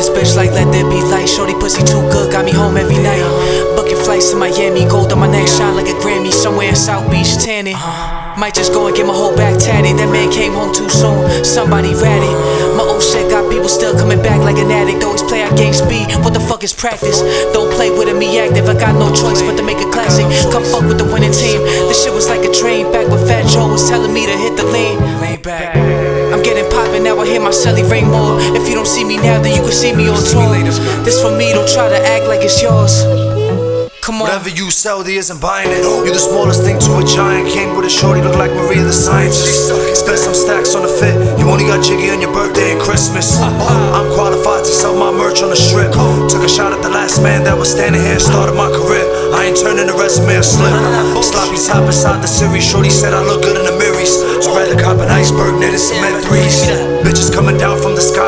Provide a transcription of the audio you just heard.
this bitch like let there be light. Shorty pussy too good, got me home every night. Booking flights to Miami, gold on my neck, shine like a Grammy. Somewhere in South Beach, tanning. Might just go and get my whole back tatted. That man came home too soon, somebody ratted. My old shit got people still coming back like an addict. Always play out game speed, what the fuck is practice? Don't play with it, me active, I got no choice but to make a classic. Come fuck with the winning team, this shit was like a dream. Back when Fat Joe was telling me to hit the lean. Lay back, I'm getting poppin', now I hear my celly ring more. If you don't see me now, then you can see me on tour. This for me, don't try to act like it's yours. Come on. Whatever you sell, there isn't buying it. You the smallest thing to a giant. Came with a shorty, look like Maria the Scientist. Spent some stacks on the fit. You only got jiggy on your birthday and Christmas. I'm qualified to sell my merch on the strip. Took a shot at the last man that was standing here. Started my career. I ain't turning the resume a slip. Sloppy top inside the series. Shorty said I look good in the mirrors. I'd rather cop an iceberg than a cement threes. Bitches coming down from the sky.